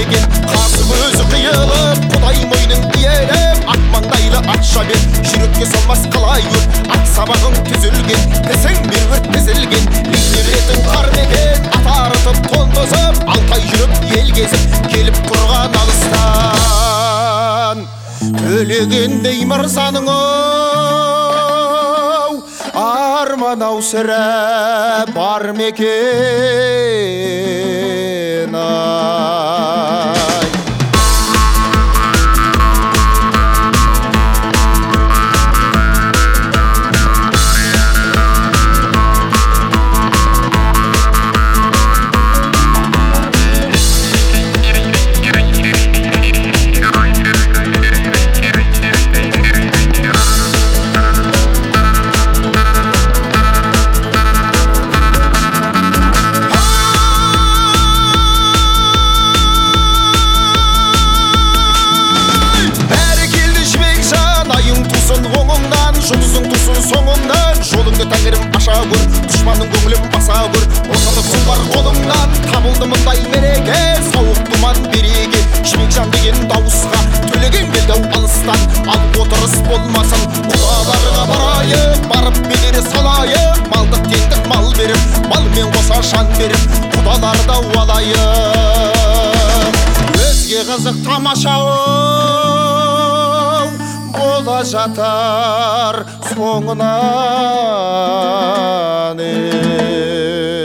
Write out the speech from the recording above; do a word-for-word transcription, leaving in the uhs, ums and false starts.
деген қасы көзі қиылып құдай мойнын иелеп ақ маңдайлы атша бет жүрекке салмас қалай өрт ат сабағың түзілген кісің бір өрт тізілген лейнелетін қар мекен ат арытып тондызып алтай жүріп ел кезіп келіп тұрған алыстан төлегендей мырзаның оу арман ау сірә бар мекен ай. Жұлдыздың тұсын соңыңнан жолыңды тәңірім аша көр дұшпанның көңілін баса көр ортада сұңғар қолыңнан табылды мұндай мереке сауық думан береке жібек жан деген дауысқа төлеген келді ау алыстан ал отырыс болмасын құдаларға барайық барып бедері салайық малдық теңдік мал беріп малмен қоса жан беріп құдаларды алайық өзге қызық тамаша бола жатар соңынан